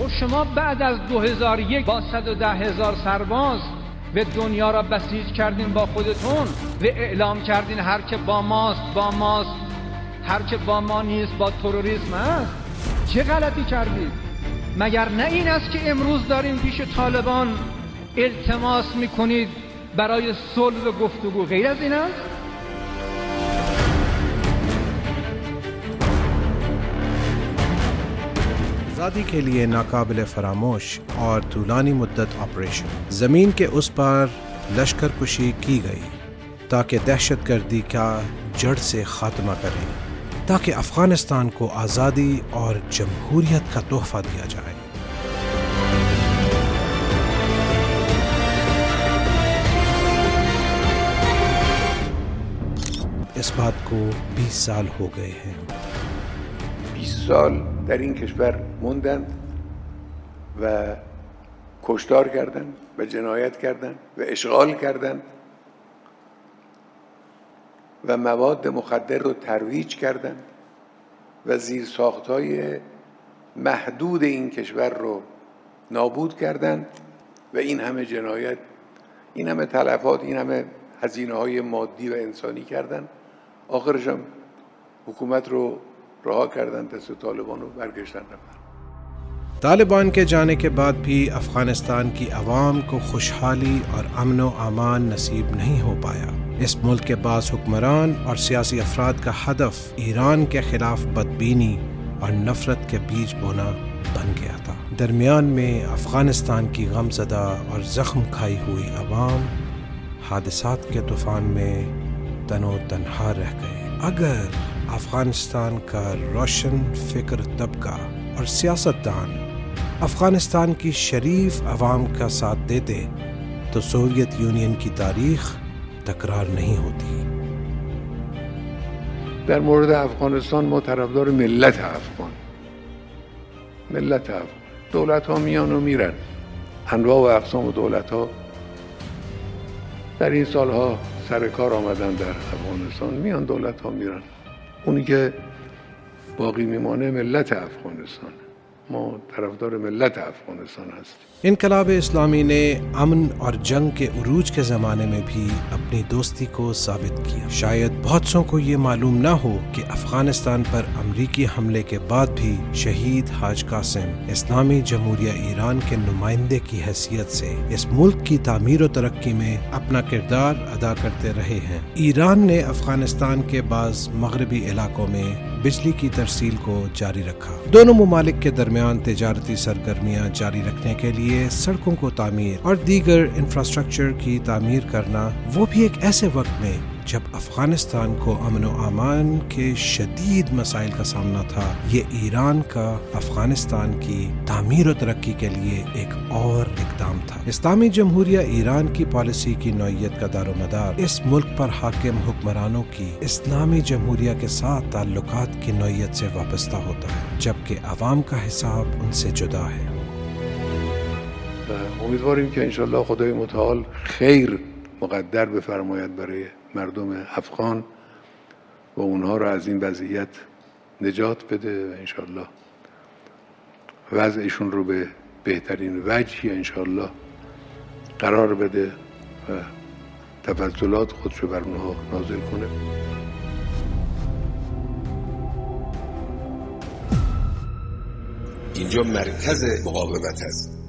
خب شما بعد از 2001 با 110,000 سرباز به دنیا را بسیج کردین با خودتون و اعلام کردین هر که با ماست با ماست، هر که با ما نیست با تروریسم است. چه غلطی کردید؟ مگر نه این است که امروز دارین پیش طالبان التماس میکنید برای صلح و گفتگو؟ غیر از این است؟ आज़ादी के लिए नाकाबिल फरामोश और तूलानी मुद्दत ऑपरेशन, ज़मीन के उस पार लश्कर कुशी की गई ताकि दहशतगर्दी का जड़ से ख़ात्मा करें, ताकि अफ़ग़ानिस्तान को आज़ादी और जमहूरियत का तोहफ़ा दिया जाए। इस बात को 20 साल हो गए हैं। 20 سال در این کشور موندند و کشتار کردند و جنایت کردند و اشغال کردند و مواد مخدر رو ترویج کردند و زیرساخت‌های محدود این کشور رو نابود کردند و این همه جنایت، این همه تلفات، این همه هزینه‌های مادی و انسانی کردند. آخرش هم حکومت رو रहा کردن دست طالبان رو برگشتن رفتن. तालिबान के जाने के बाद भी अफ़ग़ानिस्तान की आवाम को खुशहाली और अमन व अमान नसीब नहीं हो पाया। इस मुल्क के बाज़ हुक्मरान और सियासी अफराद का हदफ ईरान के ख़िलाफ़ बदबीनी और नफ़रत के बीज बोना बन गया था। दरमियान में अफ़ग़ानिस्तान की गमज़दा और ज़ख्म खाई हुई आवाम हादसात के तूफ़ान में तनो तन्हा रह गए। अगर अफ़ग़ानिस्तान का रोशन फ़िक्र तबका और सियासतदान अफ़ग़ानिस्तान की शरीफ अवाम का साथ देते तो सोवियत यूनियन की तारीख़ तकरार नहीं होती। در مورد افغانستان ما طرفدار ملت افغان، ملت افغان. دولت ها میان و میرن، انواع و اقسام دولت ها در این سالها سر کار آمدن در افغانستان، میان دولت ها میرن. اونی که باقی میمانه ملت افغانستان. ما طرفدار ملت افغانستان هستیم. इनकलाब इस्लामी ने अमन और जंग के उरूज के ज़माने में भी अपनी दोस्ती को साबित किया। शायद बहुत सौ को ये मालूम ना हो कि अफ़ग़ानिस्तान पर अमरीकी हमले के बाद भी शहीद हाज कासिम इस्लामी जमहूरिया ईरान के नुमाइंदे की हैसियत से इस मुल्क की तामीर और तरक्की में अपना किरदार अदा करते रहे हैं। ईरान ने अफ़ग़ानिस्तान के बाज़ मगरबी इलाकों में बिजली की तरसील को जारी रखा। दोनों मुमालिक के दरमियान तिजारती सरगर्मियाँ जारी रखने के लिए सड़कों को तामीर और दीगर इंफ्रास्ट्रक्चर की तामीर करना, वो भी एक ऐसे वक्त में जब अफ़ग़ानिस्तान को अमन व अमान के शदीद मसाइल का सामना था। ये ईरान का अफ़ग़ानिस्तान की तामीर और तरक्की के लिए एक और इक़दाम था। इस्लामी जमहूरिया ईरान की पॉलिसी की नौइयत का दारोमदार इस मुल्क पर हाकिम हुक्मरानों की इस्लामी जमहूरिया के साथ ताल्लुकात की नौइयत से वाबस्ता होता है, जबकि अवाम का हिसाब उनसे जुदा है। امیدواریم که انشالله خدای متعال خیر مقدر بفرماید برای مردم افغان و اونها را از این وضعیت نجات بده و انشالله وضعشون رو به بهترین وجهی انشالله قرار بده و تفضلات خودشو بر اونها نازل کنه. اینجا مرکز مقاومت است.